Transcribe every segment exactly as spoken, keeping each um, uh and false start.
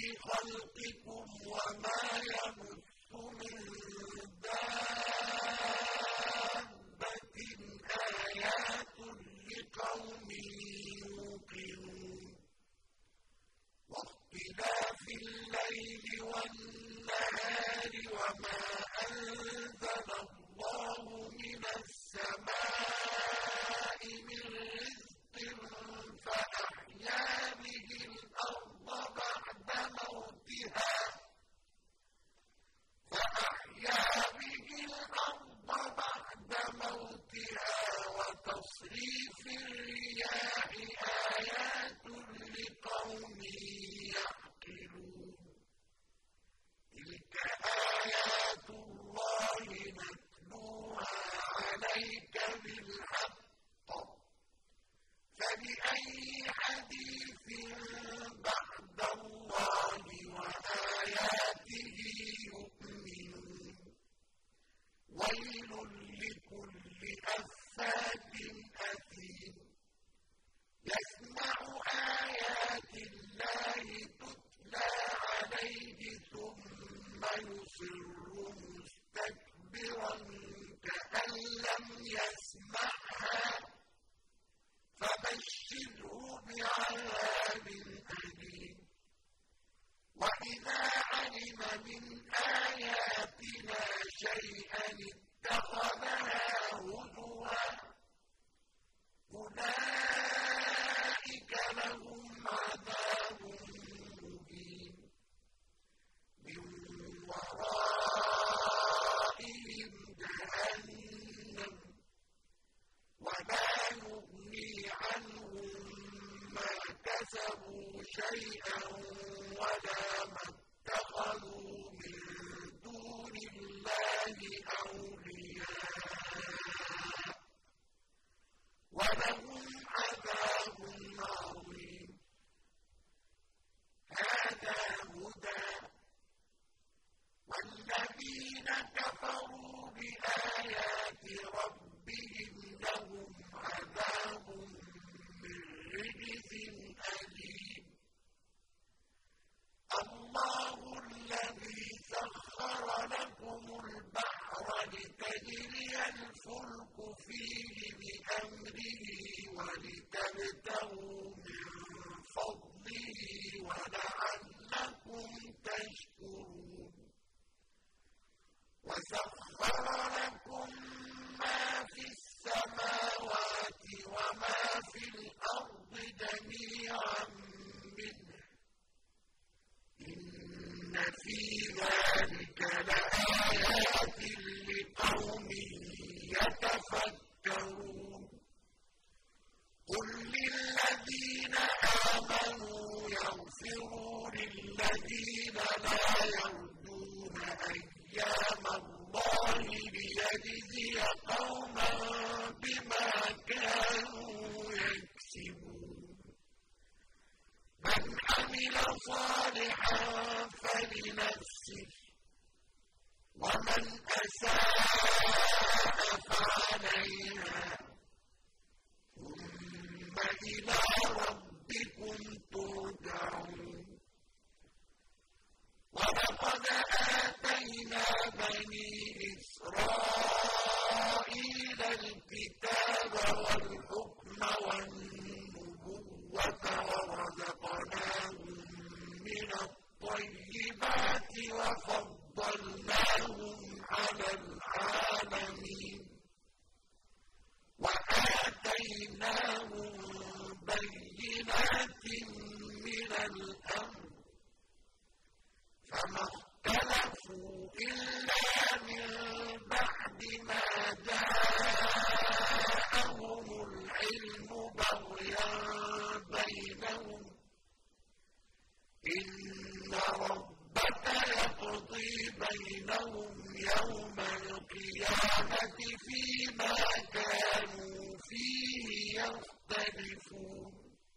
خَلْقِكُمْ وَمَا يَبُثُّ مِن دَابَّةٍ آيَاتٌ لِّقَوْمٍ يُوقِنُونَ وَاخْتِلَافِ اللَّيْلِ وَالنَّهَارِ وَمَا أَنزَلَ اللَّهُ مِنَ السَّمَاءِ مِن رِّزْقٍ فَأَحْيَا بِهِ الْأَرْضَ بَعْدَ مَوْتِهَا فَأَحْيَا بِهِ الْأَرْضَ بَعْدَ مَوْتِهَا وَتَصْرِيفِ الرِّيَاحِ آيَاتٌ لِّقَوْمٍ يَعْقِلُونَ تِلْكَ آيَاتُ اللَّهِ نَتْلُوهَا عَلَيْكَ بِالْحَقِّ فَبِأَيِّ حَدِيثٍ بَعْدَ اللَّهِ وَآيَاتِهِ يُؤْمِنُونَ وَيْلٌ لِّكُلِّ أَفَّاكٍ أَثِيمٍ يَسْمَعُ آيَاتِ اللَّهِ تُتْلَىٰ عَلَيْهِ ثُمَّ يُصِرُّ مُسْتَكْبِرًا كَأَن لَّمْ يَسْمَعْهَا فَبَشِّرْهُ بِعَذَابٍ أَلِيمٍ وَإِذَا عَلِمَ مِنْ آيَاتِنَا شَيْئًا اتَّخَذَهَا هُزُوًا أُولَٰئِكَ لَهُمْ عَذَابٌ مُّهِينٌ مِّن وَرَائِهِمْ جَهَنَّمُ وَلَا يُغْنِي عَنْهُم مَّا كَسَبُوا شَيْئًا وَلَا مَا اتَّخَذُوا مِن دُونِ اللَّهِ أَوْلِيَاءَ وَلَهُمْ عَذَابٌ عَظِيمٌ هَٰذَا هُدًى وَالَّذِينَ كَفَرُوا بِآيَاتِ رَبِّهِمْ لَهُمْ عَذَابٌ مِّن رِّجْزٍ أَلِيمٌ اللَّهُ الَّذِي سَخَّرَ لَكُمُ الْبَحْرَ لِتَجْرِيَ الْفُلْكُ فِيهِ بِأَمْرِهِ وَلِتَبْتَغُوا مِن فَضْلِهِ وَلَعَلَّكُمْ تَشْكُرُونَ وَسَخَّرَ لَكُم مَّا فِي السَّمَاوَاتِ وَمَا فِي الْأَرْضِ جَمِيعًا مِّنْهُ ۚ إِنَّ فِي ذَٰلِكَ لَآيَاتٍ لِّقَوْمٍ يَتَفَكَّرُونَ قُل لِّلَّذِينَ آمَنُوا يَغْفِرُوا لِلَّذِينَ لَا يَرْجُونَ أَيَّامَ اللَّهِ لِيَجْزِيَ قَوْمًا بِمَا كَانُوا يَكْسِبُونَ مَنْ عَمِلَ صَالِحًا فَلِنَفْسِهِ وَمَنْ أَسَاءَ فَعَلَيْهَا ثُمَّ إِلَىٰ رَبِّكُمْ تُرْجَعُونَ وَلَقَدْ آتَيْنَا بَنِي إِسْرَائِيلَ الْكِتَابَ وَالْحُكْمَ وَالنُّبُوَّةَ وَرَزَقْنَاهُم مِّنَ الطَّيِّبَاتِ وَفَضَّلْنَاهُمْ عَلَى الْعَالَمِينَ وَآتَيْنَاهُم بَيِّنَاتٍ مِّنَ الْأَمْرِ فَمَا اخْتَلَفُوا إِلَّا مِن بَعْدِ مَا جَاءَهُمُ الْعِلْمُ بَغْيًا بَيْنَهُمْ ۚ إِنَّ رَبَّكَ يَقْضِي بَيْنَهُمْ يَوْمَ الْقِيَامَةِ فِيمَا كَانُوا فِيهِ يَخْتَلِفُونَ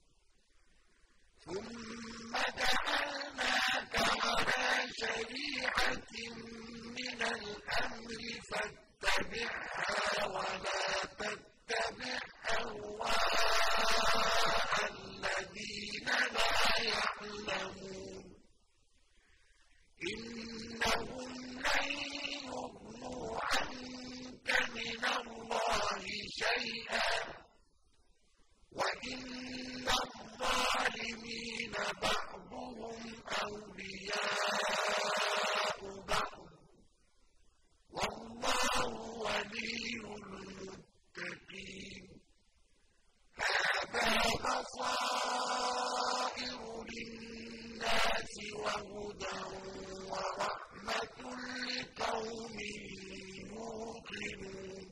ثُمَّ جَعَلْنَاكَ عَلَىٰ شَرِيعَةٍ مِّنَ الْأَمْرِ فَاتَّبِعْهَا وَلَا تَتَّبِعْ أَهْوَاءَ الَّذِينَ لَا يَعْلَمُونَ هُدًى وَرَحْمَةٌ لِّقَوْمٍ يُوقِنُونَ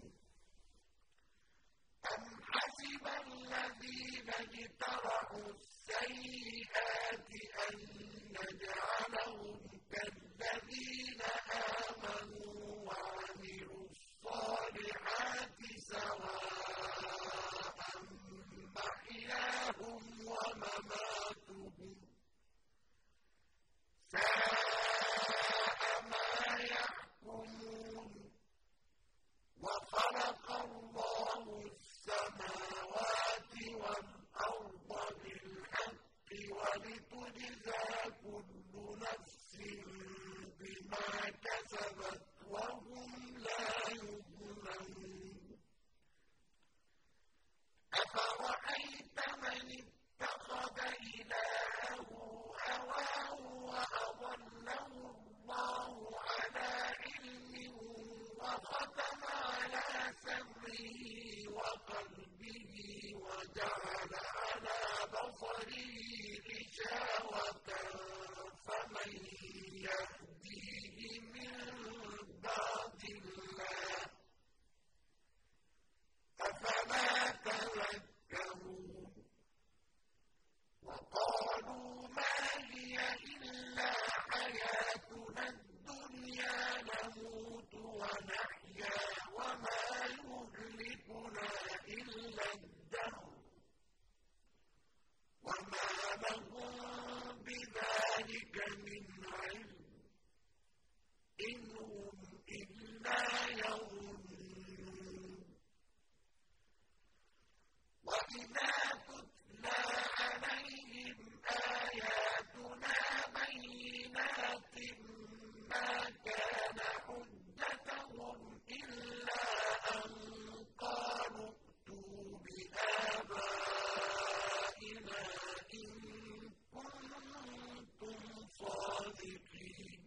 أَمْ حَسِبَ الَّذِينَ اجْتَرَحُوا السَّيِّئَاتِ أَن نَّجْعَلَهُمْ كَالَّذِينَ آمَنُوا وَعَمِلُوا الصَّالِحَاتِ سَوَاءً مَّحْيَاهُمْ وَمَمَاتُهُمْ ۚ سَاءَ مَا يَحْكُمُونَ وَخَلَقَ اللَّهُ السَّمَاوَاتِ وَالْأَرْضَ بِالْحَقِّ وَلِتُجْزَىٰ كُلُّ نَفْسٍ بِمَا كَسَبَتْ وَهُمْ لَا يُظْلَمُونَ أَفَرَأَيْتَ مَنِ اتَّخَذَ إِلَٰهَهُ هَوَاهُ وَأَضَلَّهُ اللَّهُ عَلَىٰ عِلْمٍ وَخَتَمَ عَلَىٰ سَمْعِهِ وَقَلْبِهِ وَجَعَلَ عَلَىٰ بَصَرِهِ غِشَاوَةً فَمَن يَهْدِيهِ مِن بَعْدِ اللَّهِ ۚ أَفَلَا تَذَكَّرُونَ وَقَالُوا مَا هِيَ إِلَّا حَيَاتُنَا الدُّنْيَا نَمُوتُ وَنَحْيَا وَمَا يُهْلِكُنَا إِلَّا الدَّهْرُ وَمَا لَهُم بِذَٰلِكَ مِنْ عِلْمٍ ۖ إِنْ هُمْ إِلَّا يَظُنُّونَ وَإِذَا تُتْلَىٰ عَلَيْهِمْ آيَاتُنَا بَيِّنَاتٍ مَّا كَانَ حُجَّتَهُمْ إِلَّا أَن قَالُوا ائْتُوا بِآبَائِنَا إِن كُنتُمْ صَادِقِينَ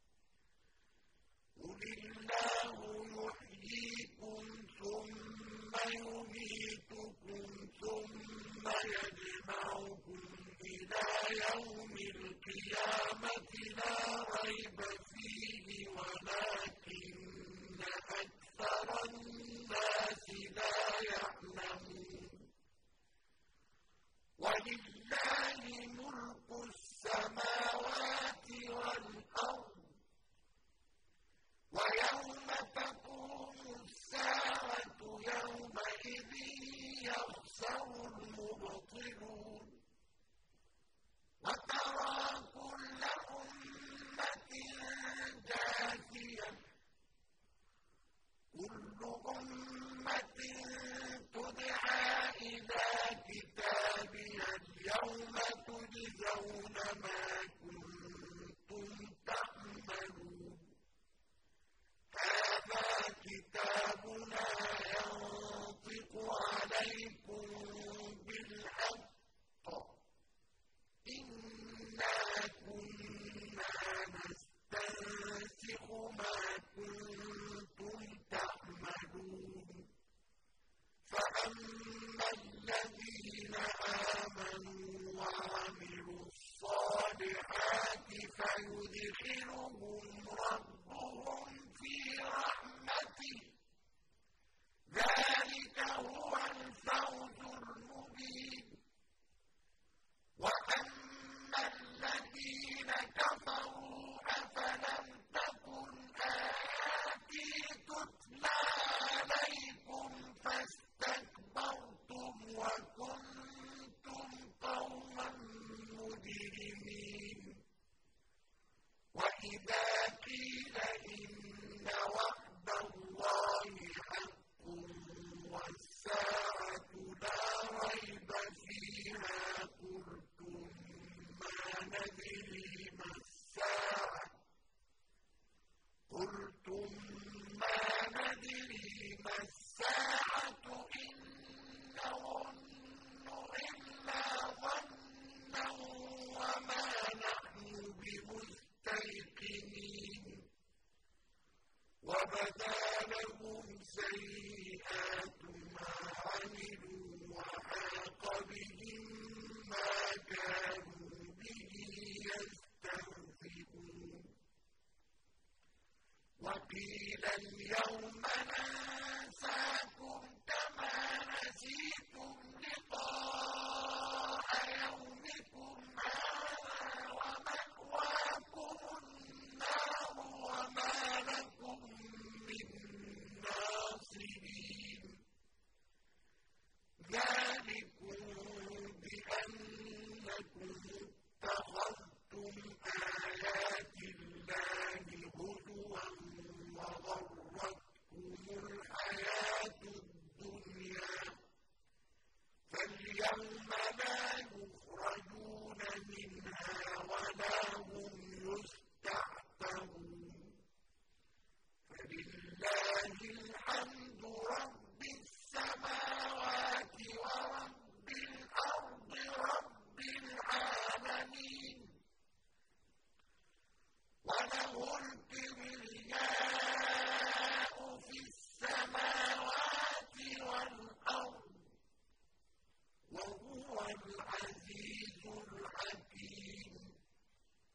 قُلِ اللَّهُ يُحْيِيكُمْ ثُمَّ يُمِيتُكُمْ ثُمَّ يَجْمَعُكُمْ إِلَىٰ يَوْمِ الْقِيَامَةِ لَا رَيْبَ فِيهِ وَلَٰكِنَّ أَكْثَرَ النَّاسِ لَا يَعْلَمُونَ وَلِلَّهِ مُلْكُ السَّمَاوَاتِ وَالْأَرْضِ ۚ وَيَوْمَ تَقُومُ السَّاعَةُ يَوْمَئِذٍ يَخْسَرُ الْمُبْطِلُونَ وَتَرَىٰ كُلَّ أُمَّةٍ جَاثِيَةً ۚ كُلُّ أُمَّةٍ تُدْعَىٰ إِلَىٰ كِتَابِهَا الْيَوْمَ تُجْزَوْنَ مَا كُنتُمْ تَعْمَلُونَ هَٰذَا كِتَابُنَا يَنطِقُ عَلَيْكُم بِالْحَقِّ ۚ إِنَّا كُنَّا نَسْتَنسِخُ مَا كُنتُمْ تَعْمَلُونَ فَأَمَّا الَّذِينَ آمَنُوا وَعَمِلُوا الصَّالِحَاتِ فَيُدْخِلُهُمْ رَبُّهُمْ فِي رَحْمَتِهِ ۚ ذَٰلِكَ هُوَ الْفَوْزُ الْمُبِينُ وَأَمَّا الَّذِينَ كَفَرُوا أَفَلَمْ تَكُنْ آيَاتِي تُتْلَىٰ عَلَيْكُمْ فَاسْتَكْبَرْتُمْ وَكُنتُمْ قَوْمًا مُّجْرِمِينَ وَإِذَا قِيلَ إِنَّ وَعْدَ اللَّهِ حَقٌّ وَالسَّاعَةُ لَا رَيْبَ فِيهَا قُلْتُم مَّا نَدْرِي مَا السَّاعَةُ إِن نَّظُنُّ إِلَّا ظَنًّا وَمَا نَحْنُ بِمُسْتَيْقِنِينَ وَبَدَا لَهُمْ سَيِّئَاتُ مَا عَمِلُوا وَحَاقَ بِهِم مَّا كَانُوا بِهِ يَسْتَهْزِئُونَ وَقِيلَ الْيَوْمَ نَنسَاكُمْ